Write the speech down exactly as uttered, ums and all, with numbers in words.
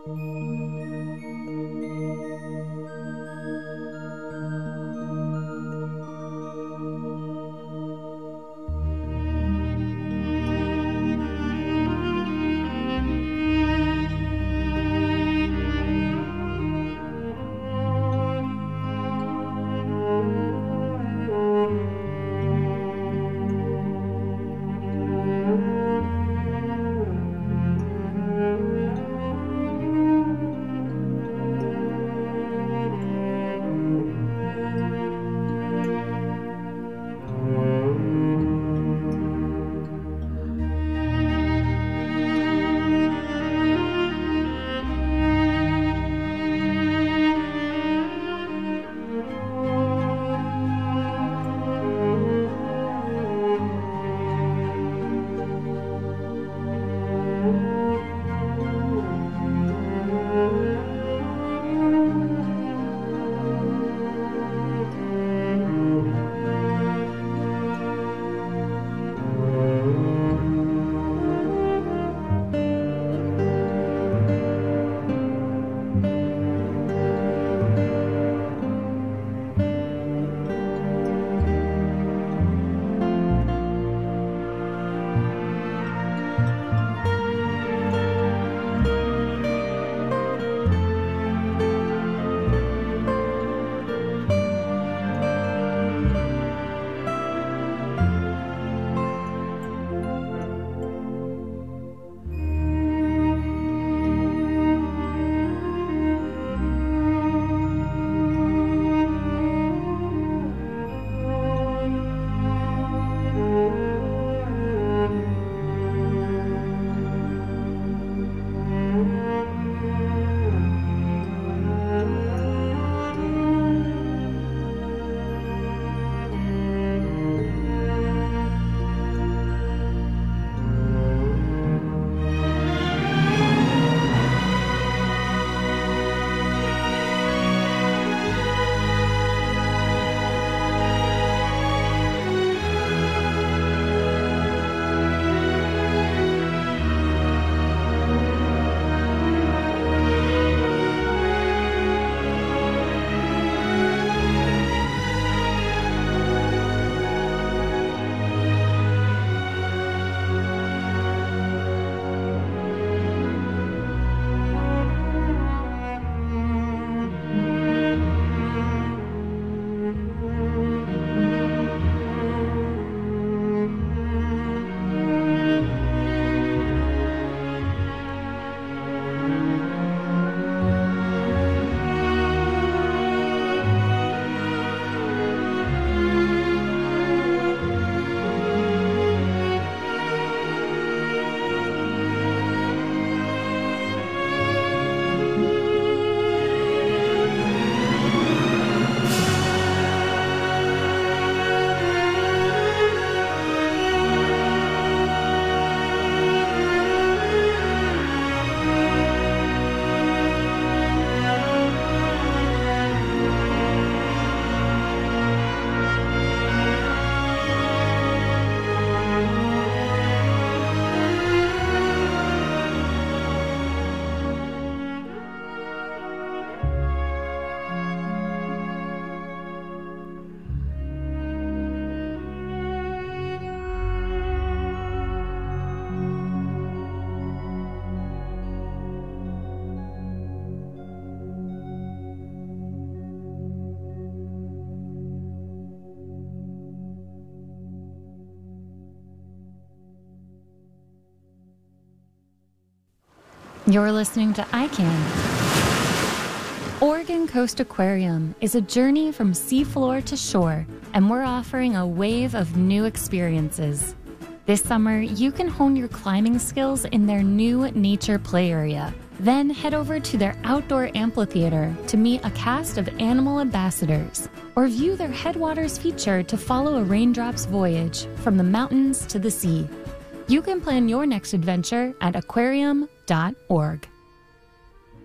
You're listening to I Can. Oregon Coast Aquarium is a journey from seafloor to shore, and we're offering a wave of new experiences. This summer, you can hone your climbing skills in their new nature play area. Then head over to their outdoor amphitheater to meet a cast of animal ambassadors, or view their Headwaters feature to follow a raindrop's voyage from the mountains to the sea. You can plan your next adventure at aquarium dot org.